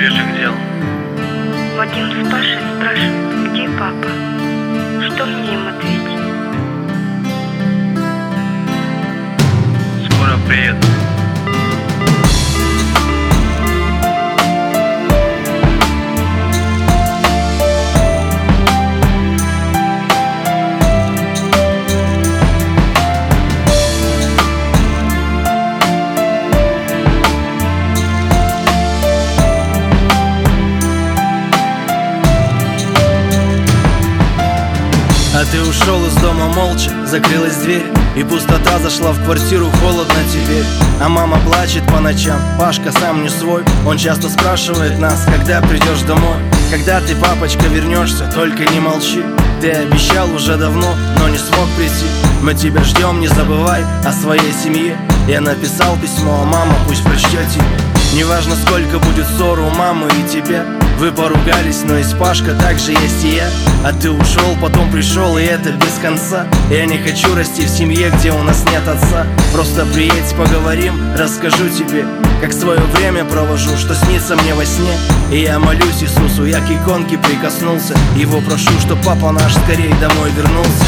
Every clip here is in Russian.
ближе к делу. Вадим с Пашей спрашивает, где папа? Что мне им ответить? Скоро приеду. А ты ушел из дома молча, закрылась дверь, и пустота зашла в квартиру, холодно теперь. А мама плачет по ночам, Пашка сам не свой. Он часто спрашивает нас, когда придешь домой. Когда ты, папочка, вернешься, только не молчи. Ты обещал уже давно, но не смог прийти. Мы тебя ждем, не забывай о своей семье. Я написал письмо, а мама пусть прочтет тебе. Неважно, сколько будет ссор у мамы и тебя. Вы поругались, но есть Пашка, так же есть и я. А ты ушел, потом пришел, и это без конца. Я не хочу расти в семье, где у нас нет отца. Просто приедь, поговорим, расскажу тебе, как свое время провожу, что снится мне во сне. И я молюсь Иисусу, я к иконке прикоснулся. Его прошу, чтоб папа наш скорей домой вернулся.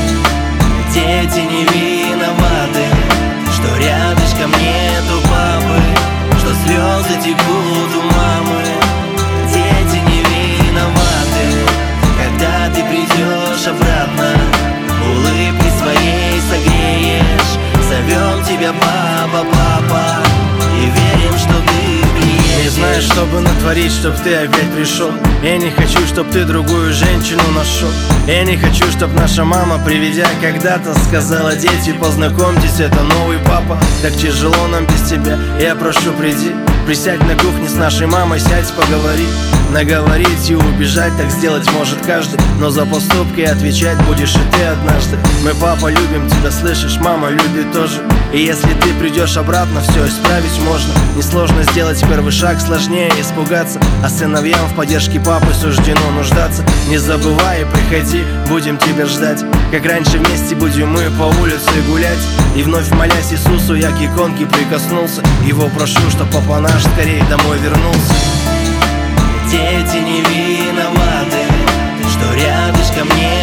Дети не виноваты, что рядышком нету папы, что слезы текут у мамы. Дети не виноваты, когда ты придешь обратно, улыбкой своей согреешь. Зовем тебя папа, папа, и верим, что ты приедешь. Не знаю, что бы натворить, чтоб ты опять пришел. Я не хочу, чтоб ты другую женщину нашел. Я не хочу, чтоб наша мама, приведя когда-то, сказала: дети, познакомьтесь, это новый папа. Так тяжело нам без тебя, я прошу, приди. Присядь на кухне с нашей мамой, сядь, поговори. Наговорить и убежать, так сделать может каждый, но за поступки отвечать будешь и ты однажды. Мы, папа, любим тебя, слышишь, мама любит тоже. И если ты придешь обратно, все исправить можно. Несложно сделать первый шаг, сложнее испугаться. А сыновьям в поддержке папы суждено нуждаться. Не забывай и приходи, будем тебя ждать. Как раньше вместе будем мы по улице гулять. И вновь молясь Иисусу, я к иконке прикоснулся. Его прошу, чтоб папа наш скорее домой вернулся. Дети не виноваты, что рядышком не